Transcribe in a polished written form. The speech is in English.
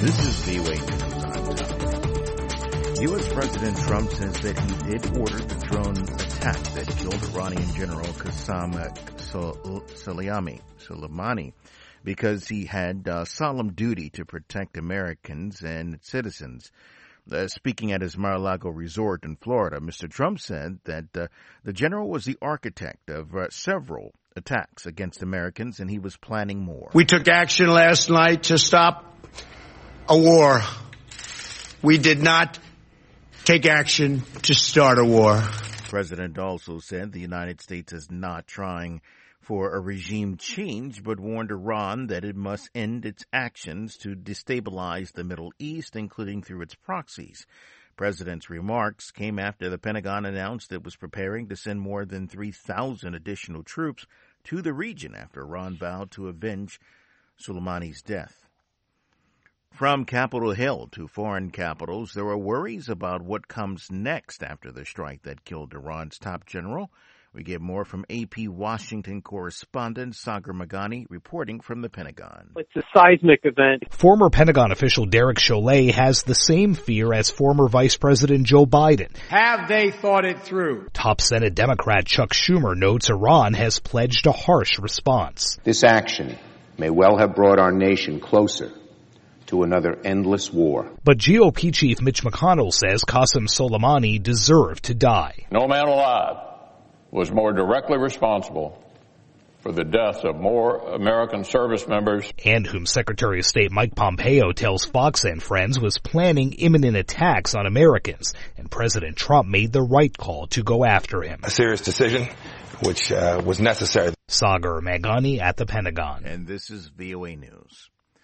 This is VOA News. I'm Tom. U.S. President Trump says that he did order the drone attack that killed Iranian General Qasem Soleimani because he had solemn duty to protect Americans and its citizens. Speaking at his Mar-a-Lago resort in Florida, Mr. Trump said that the general was the architect of several attacks against Americans, and he was planning more. We took action last night to stop a war. We did not take action to start a war. The president also said the United States is not trying for a regime change, but warned Iran that it must end its actions to destabilize the Middle East, including through its proxies. President's remarks came after the Pentagon announced it was preparing to send more than 3,000 additional troops to the region after Iran vowed to avenge Soleimani's death. From Capitol Hill to foreign capitals, there are worries about what comes next after the strike that killed Iran's top general. We get more from AP Washington correspondent Sagar Meghani reporting from the Pentagon. It's a seismic event. Former Pentagon official Derek Chollet has the same fear as former Vice President Joe Biden. Have they thought it through? Top Senate Democrat Chuck Schumer notes Iran has pledged a harsh response. This action may well have brought our nation closer to another endless war. But GOP Chief Mitch McConnell says Qasem Soleimani deserved to die. No man alive was more directly responsible for the deaths of more American service members. And whom Secretary of State Mike Pompeo tells Fox and Friends was planning imminent attacks on Americans. And President Trump made the right call to go after him. A serious decision, which was necessary. Sagar Meghani at the Pentagon. And this is VOA News.